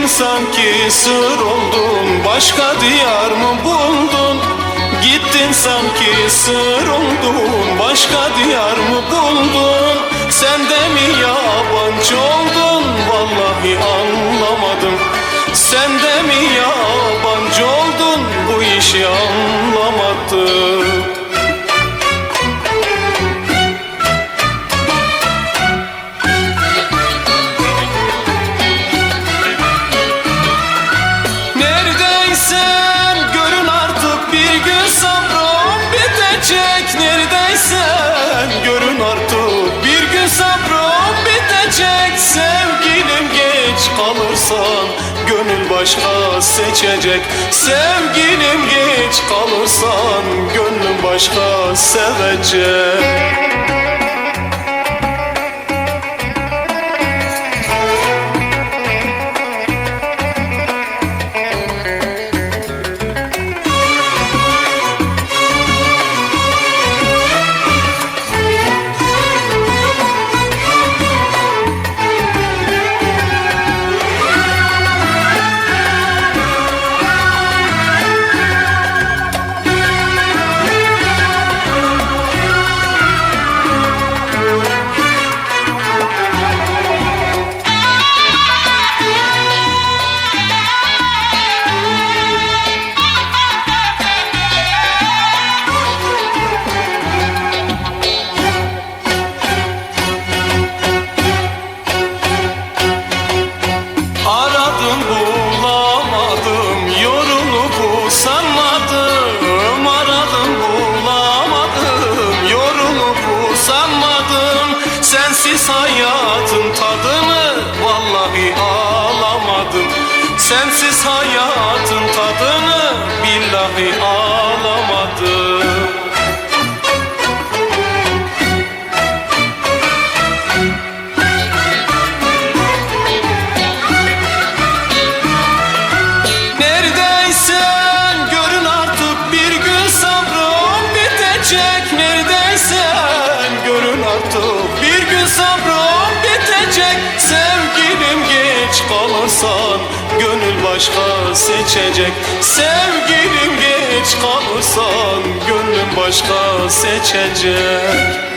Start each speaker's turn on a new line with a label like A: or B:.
A: Gittin sanki sır oldun, başka diyar mı buldun? Gittin sanki sır oldun, başka diyar mı buldun? Sen de mi yabancı oldun? Vallahi anlamadım. Sen de mi yabancı oldun? Bu işi anlamadım. Neredeysen görün artık, bir gün sabrım bitecek. Neredeysen görün artık, bir gün sabrım bitecek. Sevgilim geç kalırsan gönül başka seçecek. Sevgilim geç kalırsan gönlüm başka sevecek. Sensiz hayatın tadını vallahi alamadım. Sensiz hayatın tadını billahi alamadım. Neredeysen görün artık, bir gün sabrım bitecek. Neredeysen görün artık, bir gün sabrım bitecek. Sevgilim geç kalırsan gönül başka seçecek. Sevgilim geç kalırsan gönlüm başka seçecek.